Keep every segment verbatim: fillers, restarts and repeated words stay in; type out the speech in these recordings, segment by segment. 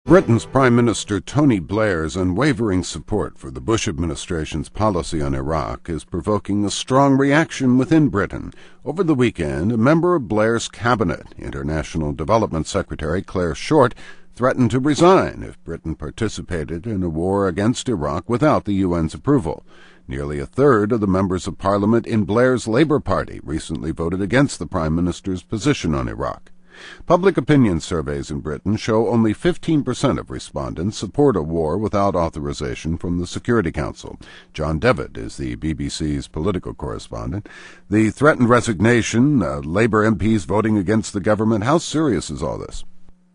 Britain's Prime Minister Tony Blair's unwavering support for the Bush administration's policy on Iraq is provoking a strong reaction within Britain. Over the weekend, a member of Blair's cabinet, International Development Secretary Clare Short, threatened to resign if Britain participated in a war against Iraq without the U N's approval. Nearly a third of the members of Parliament in Blair's Labour Party recently voted against the Prime Minister's position on Iraq. Public opinion surveys in Britain show only fifteen percent of respondents support a war without authorization from the Security Council. John Devitt is the B B C's political correspondent. The threatened resignation, uh, Labour M Ps voting against the government, how serious is all this?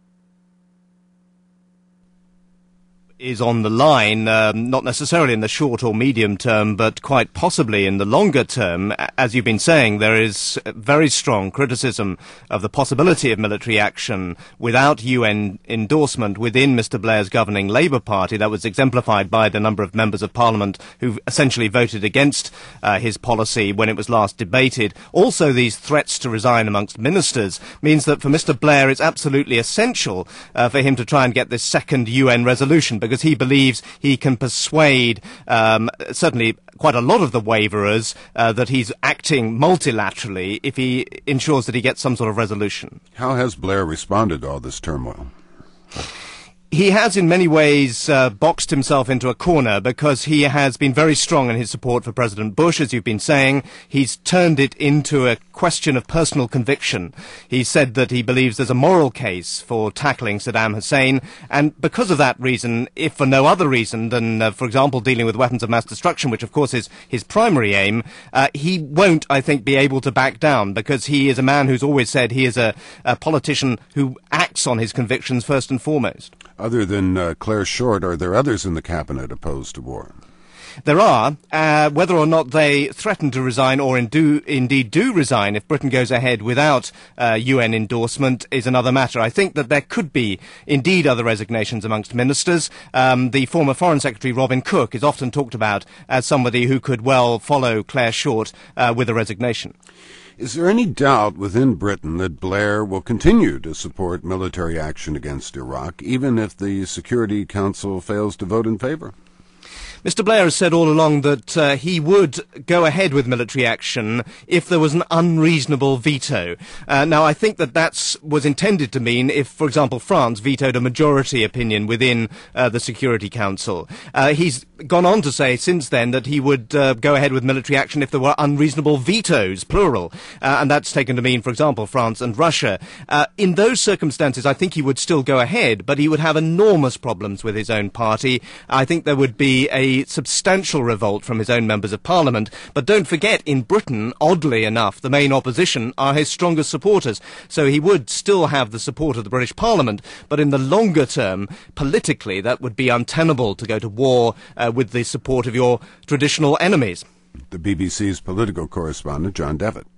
Is on the line, um, not necessarily in the short or medium term, but quite possibly in the longer term. As you've been saying, there is very strong criticism of the possibility of military action without U N endorsement within Mister Blair's governing Labour Party. That was exemplified by the number of members of Parliament who essentially voted against uh, his policy when it was last debated. Also, these threats to resign amongst ministers means that for Mister Blair it's absolutely essential uh, for him to try and get this second U N resolution, because he believes he can persuade um, certainly quite a lot of the waverers uh, that he's acting multilaterally if he ensures that he gets some sort of resolution. How has Blair responded to all this turmoil? He has in many ways uh, boxed himself into a corner, because he has been very strong in his support for President Bush, as you've been saying. He's turned it into a question of personal conviction. He said that he believes there's a moral case for tackling Saddam Hussein, and because of that reason, if for no other reason than, uh, for example, dealing with weapons of mass destruction, which of course is his primary aim, uh, he won't, I think, be able to back down, because he is a man who's always said he is a, a politician who acts on his convictions first and foremost. Other than uh, Clare Short, are there others in the cabinet opposed to war? There are. Uh, whether or not they threaten to resign or in do, indeed do resign if Britain goes ahead without uh, U N endorsement is another matter. I think that there could be indeed other resignations amongst ministers. Um, the former Foreign Secretary Robin Cook is often talked about as somebody who could well follow Clare Short uh, with a resignation. Is there any doubt within Britain that Blair will continue to support military action against Iraq, even if the Security Council fails to vote in favor? Mister Blair has said all along that uh, he would go ahead with military action if there was an unreasonable veto. Uh, now, I think that that was intended to mean if, for example, France vetoed a majority opinion within uh, the Security Council. Uh, he's gone on to say since then that he would uh, go ahead with military action if there were unreasonable vetoes, plural, uh, and that's taken to mean, for example, France and Russia. Uh, in those circumstances, I think he would still go ahead, but he would have enormous problems with his own party. I think there would be a substantial revolt from his own members of Parliament. But don't forget, in Britain, oddly enough, the main opposition are his strongest supporters. So he would still have the support of the British Parliament, but in the longer term, politically, that would be untenable to go to war uh, with the support of your traditional enemies. The B B C's political correspondent, John Devitt.